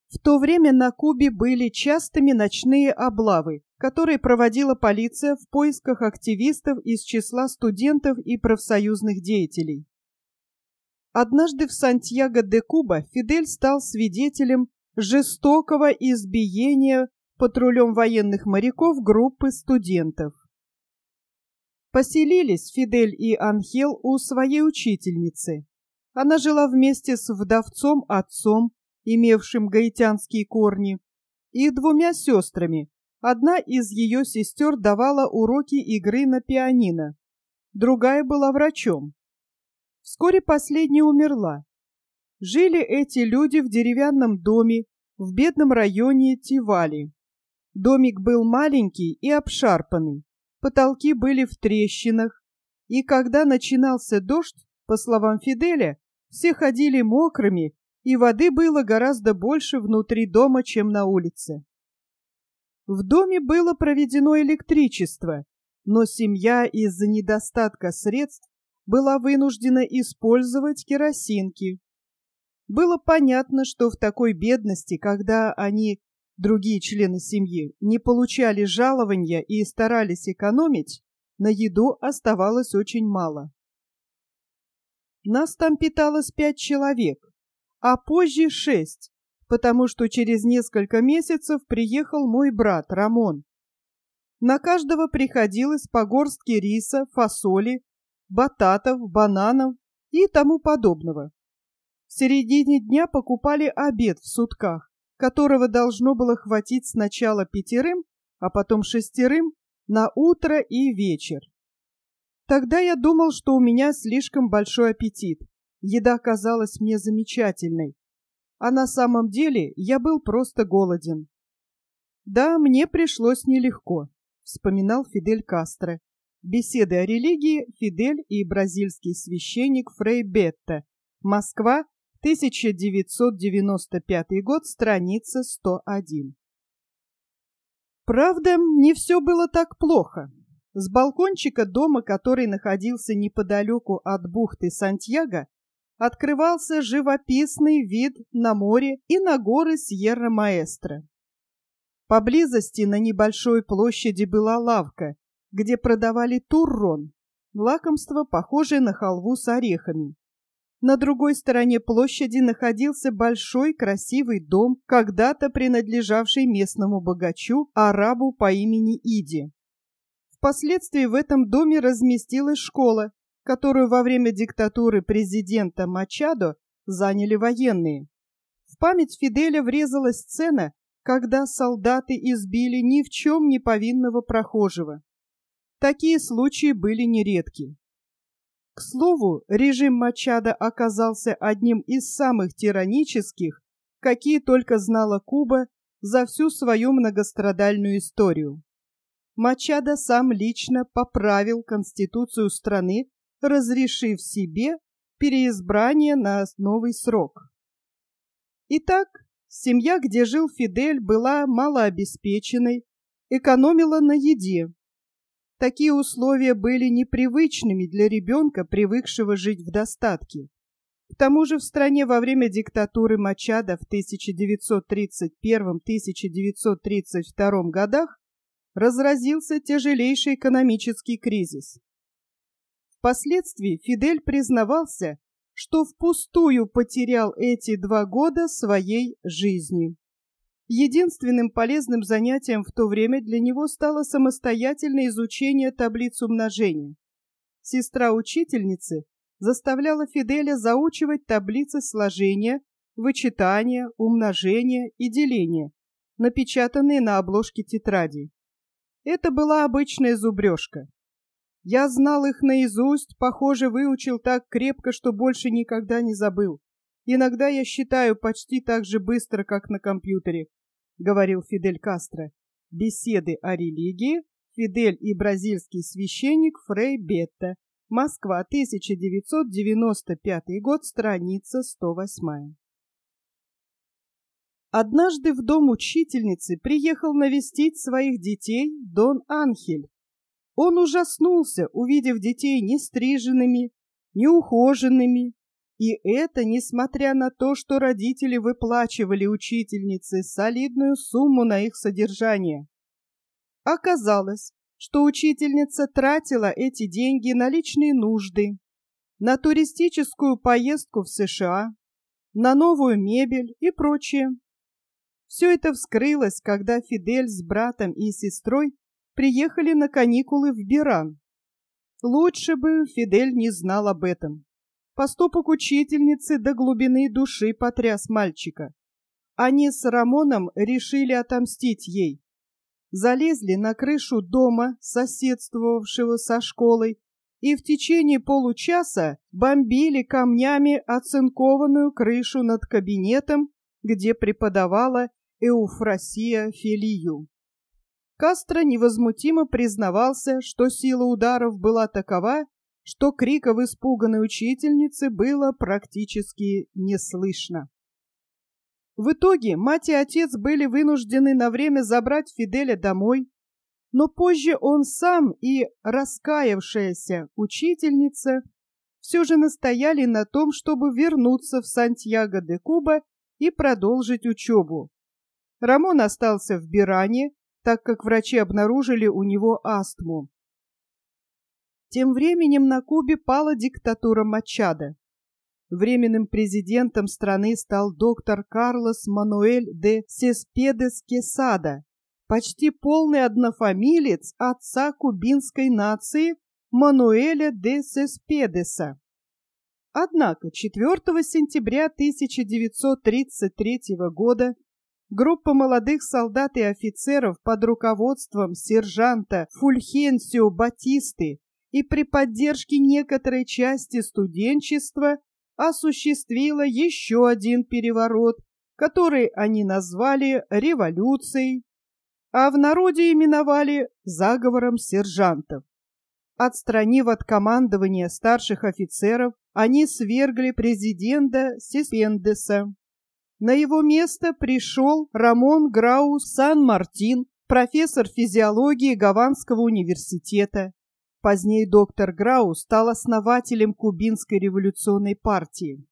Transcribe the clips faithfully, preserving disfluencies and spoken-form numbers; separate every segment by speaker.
Speaker 1: В то время на Кубе были частыми ночные облавы, которые проводила полиция в поисках активистов из числа студентов и профсоюзных деятелей. Однажды в Сантьяго-де-Куба Фидель стал свидетелем жестокого избиения патрулем военных моряков группы студентов. Поселились Фидель и Анхел у своей учительницы. Она жила вместе с вдовцом-отцом, имевшим гаитянские корни, и двумя сестрами. Одна из ее сестер давала уроки игры на пианино, другая была врачом. Вскоре последняя умерла. Жили эти люди в деревянном доме в бедном районе Тивали. Домик был маленький и обшарпанный, потолки были в трещинах, и когда начинался дождь, по словам Фиделя, все ходили мокрыми, и воды было гораздо больше внутри дома, чем на улице. В доме было проведено электричество, но семья из-за недостатка средств была вынуждена использовать керосинки. Было понятно, что в такой бедности, когда они, другие члены семьи, не получали жалования и старались экономить, на еду оставалось очень мало. Нас там питалось пять человек, а позже шесть, потому что через несколько месяцев приехал мой брат Рамон. На каждого приходилось по горстке риса, фасоли, бататов, бананов и тому подобного. В середине дня покупали обед в сутках, которого должно было хватить сначала пятерым, а потом шестерым на утро и вечер. Тогда я думал, что у меня слишком большой аппетит. Еда казалась мне замечательной, а на самом деле я был просто голоден. Да, мне пришлось нелегко, вспоминал Фидель Кастро. Беседы о религии, Фидель и бразильский священник Фрей Бетта. Москва, тысяча девятьсот девяносто пятый год, страница сто один. Правда, не все было так плохо. С балкончика дома, который находился неподалеку от бухты Сантьяго, открывался живописный вид на море и на горы Сьерра-Маэстро. Поблизости на небольшой площади была лавка, где продавали туррон, лакомство, похожее на халву с орехами. На другой стороне площади находился большой красивый дом, когда-то принадлежавший местному богачу, арабу по имени Иди. Впоследствии в этом доме разместилась школа, которую во время диктатуры президента Мачадо заняли военные. В память Фиделя врезалась сцена, когда солдаты избили ни в чем не повинного прохожего. Такие случаи были нередки. К слову, режим Мачадо оказался одним из самых тиранических, какие только знала Куба за всю свою многострадальную историю. Мачадо сам лично поправил конституцию страны, разрешив себе переизбрание на новый срок. Итак, семья, где жил Фидель, была малообеспеченной, экономила на еде. Такие условия были непривычными для ребенка, привыкшего жить в достатке. К тому же в стране во время диктатуры Мачадо в тысяча девятьсот тридцать первом — тысяча девятьсот тридцать втором годах разразился тяжелейший экономический кризис. Впоследствии Фидель признавался, что впустую потерял эти два года своей жизни. Единственным полезным занятием в то время для него стало самостоятельное изучение таблиц умножения. Сестра учительницы заставляла Фиделя заучивать таблицы сложения, вычитания, умножения и деления, напечатанные на обложке тетрадей. Это была обычная зубрежка. Я знал их наизусть, похоже, выучил так крепко, что больше никогда не забыл. Иногда я считаю почти так же быстро, как на компьютере, говорил Фидель Кастро. Беседы о религии. Фидель и бразильский священник Фрей Бетта. Москва, тысяча девятьсот девяносто пятый год, страница сто восемь. Однажды в дом учительницы приехал навестить своих детей Дон Анхель. Он ужаснулся, увидев детей нестриженными, неухоженными И это несмотря на то, что родители выплачивали учительнице солидную сумму на их содержание. Оказалось, что учительница тратила эти деньги на личные нужды, на туристическую поездку в США, на новую мебель и прочее. Все это вскрылось, когда Фидель с братом и сестрой приехали на каникулы в Биран. Лучше бы Фидель не знал об этом. Поступок учительницы до глубины души потряс мальчика. Они с Рамоном решили отомстить ей. Залезли на крышу дома, соседствовавшего со школой, и в течение получаса бомбили камнями оцинкованную крышу над кабинетом, где преподавала Эуфрасия Фелию. Кастро невозмутимо признавался, что сила ударов была такова, что криков испуганной учительницы было практически не слышно. В итоге мать и отец были вынуждены на время забрать Фиделя домой, но позже он сам и раскаявшаяся учительница все же настояли на том, чтобы вернуться в Сантьяго-де-Куба и продолжить учебу. Рамон остался в Биране, так как врачи обнаружили у него астму. Тем временем на Кубе пала диктатура Мачадо. Временным президентом страны стал доктор Карлос Мануэль де Сеспедес Quesada, почти полный однофамилец отца кубинской нации Мануэля де Сеспедеса. Однако четвёртого сентября тысяча девятьсот тридцать третьего года группа молодых солдат и офицеров под руководством сержанта Фульхенсио Батисты и при поддержке некоторой части студенчества осуществила еще один переворот, который они назвали революцией, а в народе именовали заговором сержантов. Отстранив от командования старших офицеров, они свергли президента Сеспендеса. На его место пришел Рамон Грау Сан-Мартин, профессор физиологии Гаванского университета. Позднее доктор Грау стал основателем Кубинской революционной партии.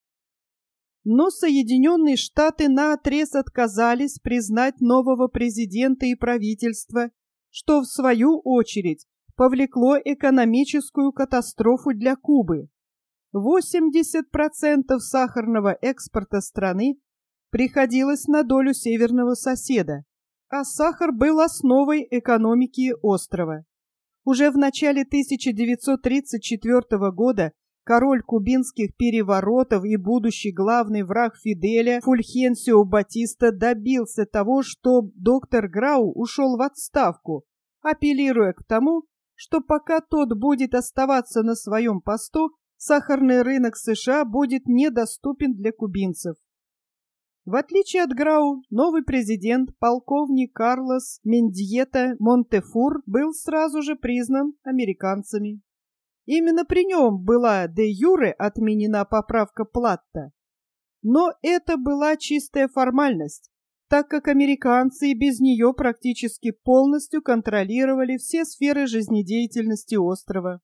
Speaker 1: Но Соединенные Штаты наотрез отказались признать нового президента и правительства, что в свою очередь повлекло экономическую катастрофу для Кубы. восемьдесят процентов сахарного экспорта страны приходилось на долю северного соседа, а сахар был основой экономики острова. Уже в начале тысяча девятьсот тридцать четвёртого года король кубинских переворотов и будущий главный враг Фиделя Фульхенсио Батиста добился того, что доктор Грау ушел в отставку, апеллируя к тому, что пока тот будет оставаться на своем посту, сахарный рынок США будет недоступен для кубинцев. В отличие от Грау, новый президент, полковник Карлос Мендьета Монтефур, был сразу же признан американцами. Именно при нем была де юре отменена поправка Платта. Но это была чистая формальность, так как американцы и без нее практически полностью контролировали все сферы жизнедеятельности острова.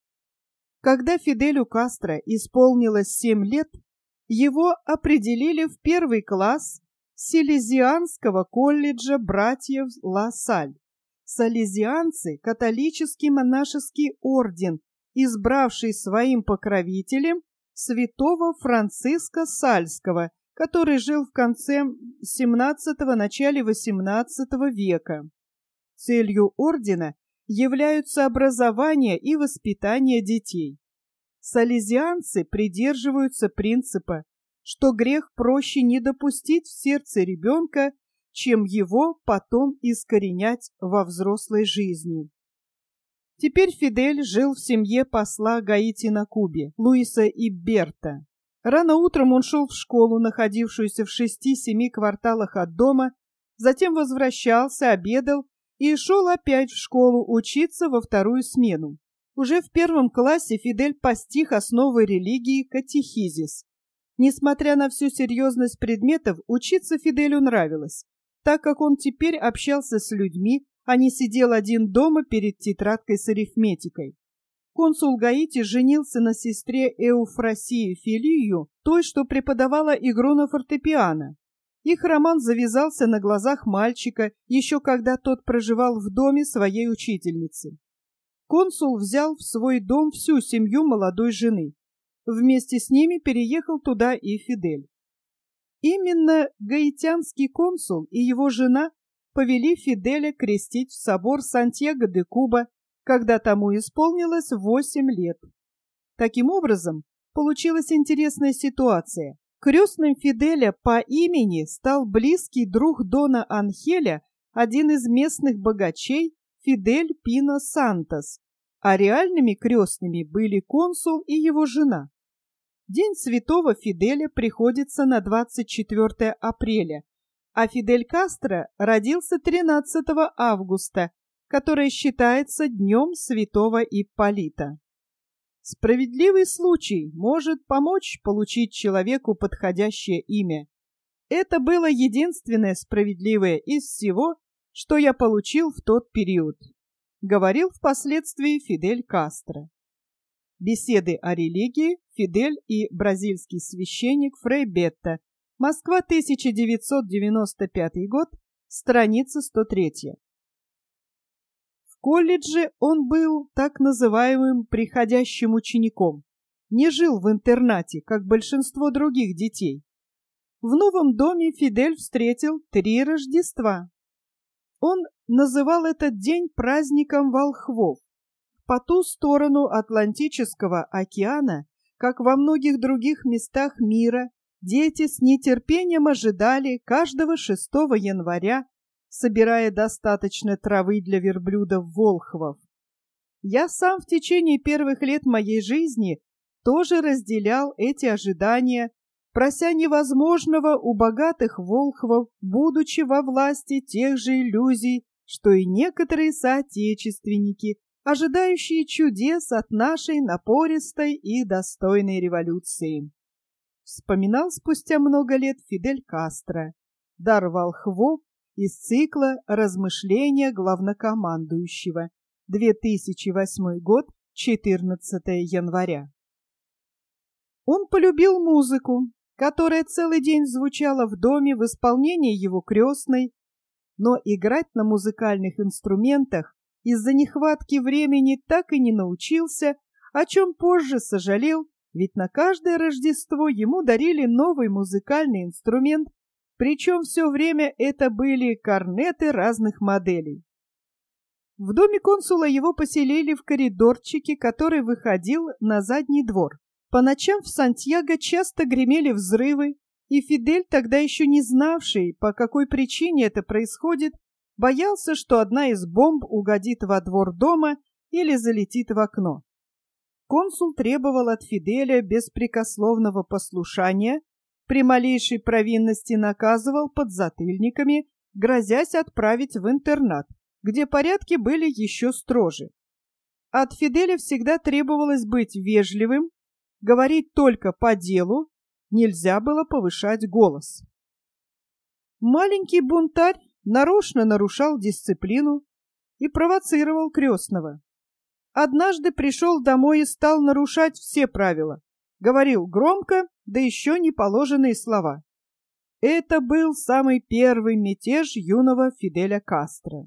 Speaker 1: Когда Фиделю Кастро исполнилось семь лет, его определили в первый класс Салезианского колледжа братьев Ла-Саль. Салезианцы – католический монашеский орден, избравший своим покровителем святого Франциска Сальского, который жил в конце семнадцатого – начале восемнадцатого века. Целью ордена являются образование и воспитание детей. Салезианцы придерживаются принципа, что грех проще не допустить в сердце ребенка, чем его потом искоренять во взрослой жизни. Теперь Фидель жил в семье посла Гаити на Кубе, Луиса Иберта. Рано утром он шел в школу, находившуюся в шести-семи кварталах от дома, затем возвращался, обедал и шел опять в школу учиться во вторую смену. Уже в первом классе Фидель постиг основы религии катехизис. Несмотря на всю серьезность предметов, учиться Фиделю нравилось, так как он теперь общался с людьми, а не сидел один дома перед тетрадкой с арифметикой. Консул Гаити женился на сестре Эуфросии Филию, той, что преподавала игру на фортепиано. Их роман завязался на глазах мальчика, еще когда тот проживал в доме своей учительницы. Консул взял в свой дом всю семью молодой жены. Вместе с ними переехал туда и Фидель. Именно гаитянский консул и его жена повели Фиделя крестить в собор Сантьяго-де-Куба, когда тому исполнилось восемь лет. Таким образом, получилась интересная ситуация. Крестным Фиделя по имени стал близкий друг Дона Анхеля, один из местных богачей, Фидель Пино Сантос, а реальными крестными были консул и его жена. День святого Фиделя приходится на двадцать четвёртое апреля, а Фидель Кастро родился тринадцатого августа, которое считается днем святого Ипполита. Справедливый случай может помочь получить человеку подходящее имя. Это было единственное справедливое из всего, что я получил в тот период, говорил впоследствии Фидель Кастро. Беседы о религии. Фидель и бразильский священник Фрей Бетта. Москва, тысяча девятьсот девяносто пятый год, страница сто три. В колледже он был так называемым приходящим учеником, не жил в интернате, как большинство других детей. В новом доме Фидель встретил три Рождества. Он называл этот день праздником волхвов. По ту сторону Атлантического океана, как во многих других местах мира, дети с нетерпением ожидали каждого шестого января, собирая достаточно травы для верблюдов-волхвов. Я сам в течение первых лет моей жизни тоже разделял эти ожидания, прося невозможного у богатых волхвов, будучи во власти тех же иллюзий, что и некоторые соотечественники, ожидающие чудес от нашей напористой и достойной революции. Вспоминал спустя много лет Фидель Кастро «Дар волхвов» из цикла «Размышления главнокомандующего», две тысячи восьмой год, четырнадцатого января. Он полюбил музыку, которая целый день звучала в доме в исполнении его крестной, но играть на музыкальных инструментах из-за нехватки времени так и не научился, о чем позже сожалел, ведь на каждое Рождество ему дарили новый музыкальный инструмент, причем все время это были корнеты разных моделей. В доме консула его поселили в коридорчике, который выходил на задний двор. По ночам в Сантьяго часто гремели взрывы, и Фидель, тогда еще не знавший, по какой причине это происходит, боялся, что одна из бомб угодит во двор дома или залетит в окно. Консул требовал от Фиделя беспрекословного послушания, при малейшей провинности наказывал подзатыльниками, грозясь отправить в интернат, где порядки были еще строже. От Фиделя всегда требовалось быть вежливым, говорить только по делу, нельзя было повышать голос. Маленький бунтарь нарочно нарушал дисциплину и провоцировал крестного. Однажды пришел домой и стал нарушать все правила. Говорил громко, да еще не положенные слова. Это был самый первый мятеж юного Фиделя Кастро.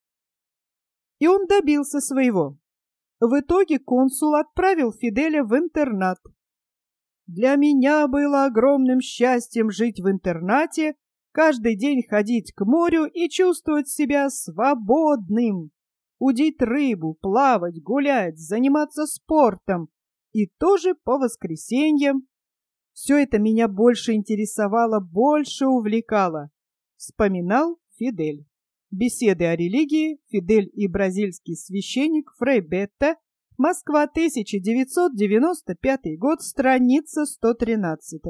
Speaker 1: И он добился своего. В итоге консул отправил Фиделя в интернат. Для меня было огромным счастьем жить в интернате, каждый день ходить к морю и чувствовать себя свободным, удить рыбу, плавать, гулять, заниматься спортом, и тоже по воскресеньям. Все это меня больше интересовало, больше увлекало, вспоминал Фидель. Беседы о религии. Фидель и бразильский священник Фрей Бетта. Москва, тысяча девятьсот девяносто пятый год, страница сто тринадцать.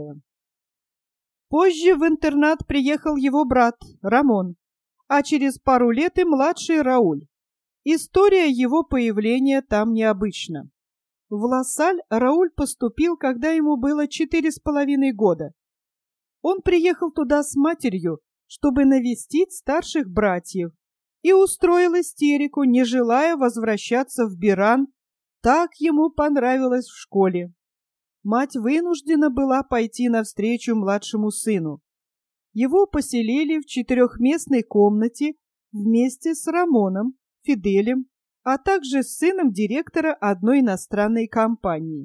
Speaker 1: Позже в интернат приехал его брат Рамон, а через пару лет и младший Рауль. История его появления там необычна. В Ла-Саль Рауль поступил, когда ему было четыре с половиной года. Он приехал туда с матерью, чтобы навестить старших братьев, и устроил истерику, не желая возвращаться в Биран, Так ему понравилось в школе. Мать вынуждена была пойти навстречу младшему сыну. Его поселили в четырехместной комнате вместе с Рамоном, Фиделем, а также с сыном директора одной иностранной компании.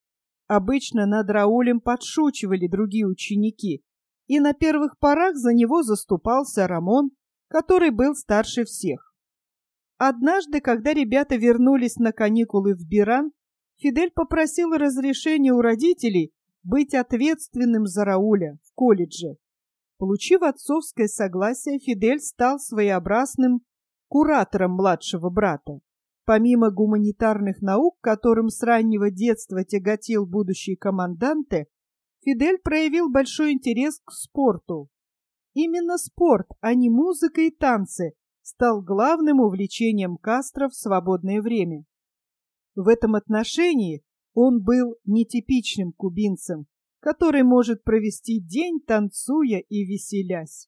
Speaker 1: Обычно над Раулем подшучивали другие ученики, и на первых порах за него заступался Рамон, который был старше всех. Однажды, когда ребята вернулись на каникулы в Биран, Фидель попросил разрешения у родителей быть ответственным за Рауля в колледже. Получив отцовское согласие, Фидель стал своеобразным куратором младшего брата. Помимо гуманитарных наук, которым с раннего детства тяготил будущий команданте, Фидель проявил большой интерес к спорту. Именно спорт, а не музыка и танцы, стал главным увлечением Кастро в свободное время. В этом отношении он был нетипичным кубинцем, который может провести день, танцуя и веселясь.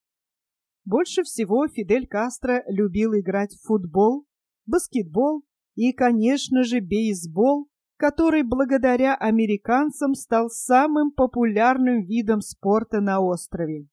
Speaker 1: Больше всего Фидель Кастро любил играть в футбол, баскетбол и, конечно же, бейсбол, который благодаря американцам стал самым популярным видом спорта на острове.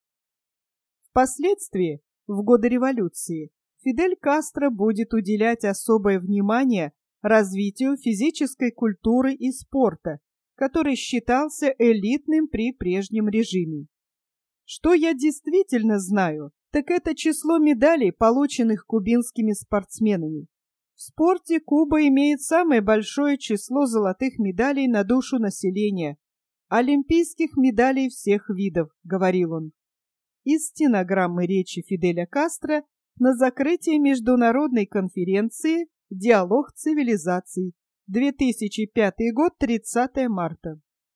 Speaker 1: Впоследствии, в годы революции, Фидель Кастро будет уделять особое внимание развитию физической культуры и спорта, который считался элитным при прежнем режиме. Что я действительно знаю, так это число медалей, полученных кубинскими спортсменами. В спорте Куба имеет самое большое число золотых медалей на душу населения, олимпийских медалей всех видов, говорил он. Из стенограммы речи Фиделя Кастро на закрытии международной конференции «Диалог цивилизаций», две тысячи пятый год, тридцатое марта.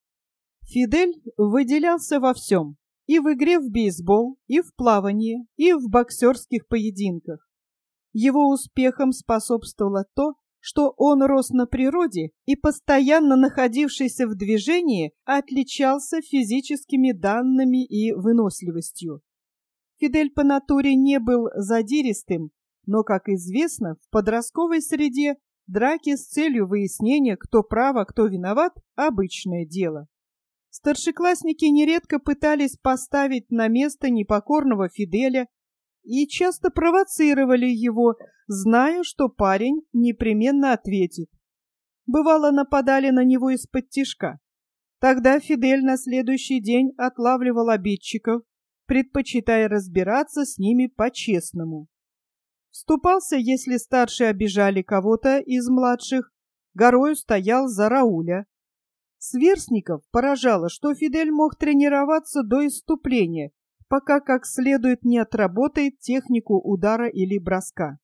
Speaker 1: Фидель выделялся во всем, и в игре в бейсбол, и в плавании, и в боксерских поединках. Его успехам способствовало то, что он рос на природе и, постоянно находившийся в движении, отличался физическими данными и выносливостью. Фидель по натуре не был задиристым, но, как известно, в подростковой среде драки с целью выяснения, кто прав, а кто виноват, обычное дело. Старшеклассники нередко пытались поставить на место непокорного Фиделя и часто провоцировали его, зная, что парень непременно ответит. Бывало, нападали на него из-под Тогда Фидель на следующий день отлавливал обидчиков, предпочитая разбираться с ними по-честному. Вступался, если старшие обижали кого-то из младших, горою стоял за Рауля. Сверстников поражало, что Фидель мог тренироваться до исступления, пока как следует не отработает технику удара или броска.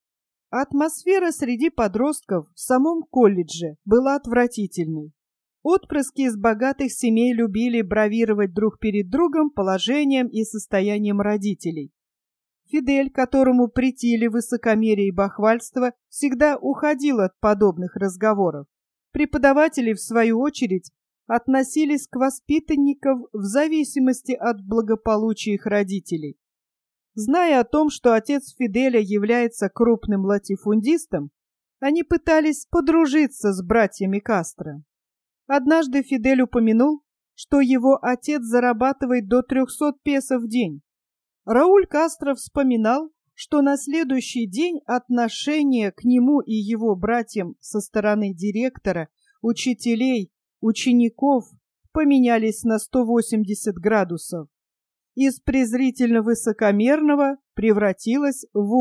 Speaker 1: Атмосфера среди подростков в самом колледже была отвратительной. Отпрыски из богатых семей любили бравировать друг перед другом положением и состоянием родителей. Фидель, которому претили высокомерие и бахвальство, всегда уходил от подобных разговоров. Преподаватели, в свою очередь, относились к воспитанникам в зависимости от благополучия их родителей. Зная о том, что отец Фиделя является крупным латифундистом, они пытались подружиться с братьями Кастро. Однажды Фидель упомянул, что его отец зарабатывает до трехсот песо в день. Рауль Кастро вспоминал, что на следующий день отношение к нему и его братьям со стороны директора, учителей, учеников поменялись на сто восемьдесят градусов. Из презрительно-высокомерного превратилось в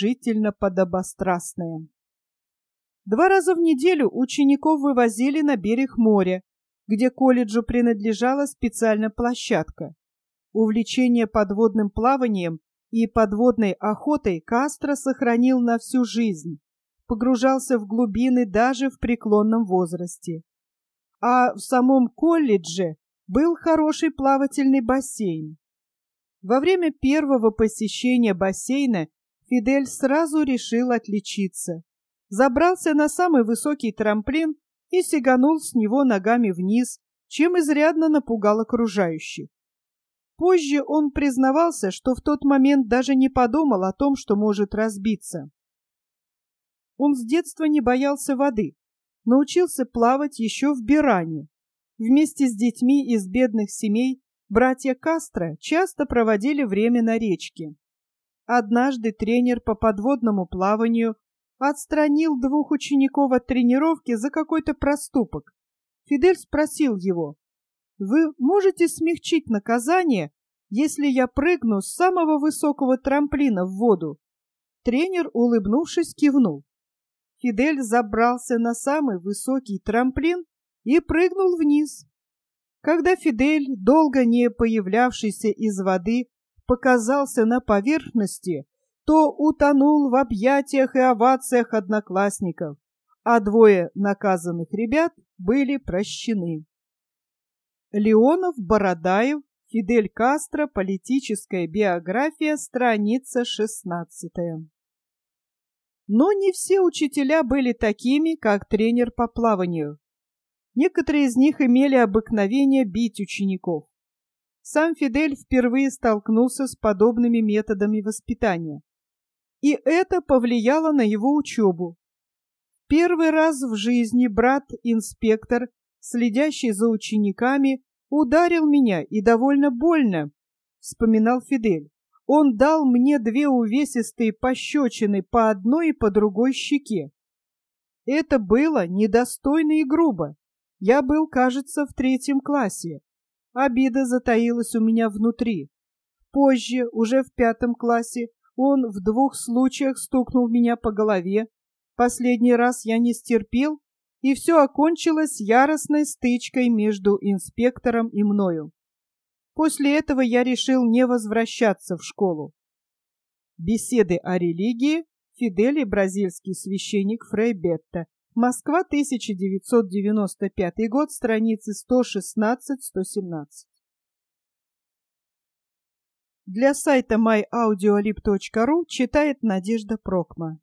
Speaker 1: уважительно-подобострастное. Два раза в неделю учеников вывозили на берег моря, где колледжу принадлежала специальная площадка. Увлечение подводным плаванием и подводной охотой Кастро сохранил на всю жизнь, погружался в глубины даже в преклонном возрасте. А в самом колледже был хороший плавательный бассейн. Во время первого посещения бассейна Фидель сразу решил отличиться. Забрался на самый высокий трамплин и сиганул с него ногами вниз, чем изрядно напугал окружающих. Позже он признавался, что в тот момент даже не подумал о том, что может разбиться. Он с детства не боялся воды, научился плавать еще в Биране. Вместе с детьми из бедных семей братья Кастро часто проводили время на речке. Однажды тренер по подводному плаванию отстранил двух учеников от тренировки за какой-то проступок. Фидель спросил его: «Вы можете смягчить наказание, если я прыгну с самого высокого трамплина в воду?» Тренер, улыбнувшись, кивнул. Фидель забрался на самый высокий трамплин и прыгнул вниз. Когда Фидель, долго не появлявшийся из воды, показался на поверхности, то утонул в объятиях и овациях одноклассников, а двое наказанных ребят были прощены. Леонов, Бородаев, Фидель Кастро, политическая биография, страница шестнадцатая. Но не все учителя были такими, как тренер по плаванию. Некоторые из них имели обыкновение бить учеников. Сам Фидель впервые столкнулся с подобными методами воспитания. И это повлияло на его учебу. Первый раз в жизни брат-инспектор, следящий за учениками, ударил меня, и довольно больно, вспоминал Фидель. Он дал мне две увесистые пощечины по одной и по другой щеке. Это было недостойно и грубо. Я был, кажется, в третьем классе. Обида затаилась у меня внутри. Позже, уже в пятом классе, он в двух случаях стукнул меня по голове. Последний раз я не стерпел, и все окончилось яростной стычкой между инспектором и мною. После этого я решил не возвращаться в школу. Беседы о религии. Фидель и бразильский священник Фрей Бетта. Москва, тысяча девятьсот девяносто пятый год, страницы сто шестнадцать — сто семнадцать. Для сайта май аудиолиб точка ру читает Надежда Прокма.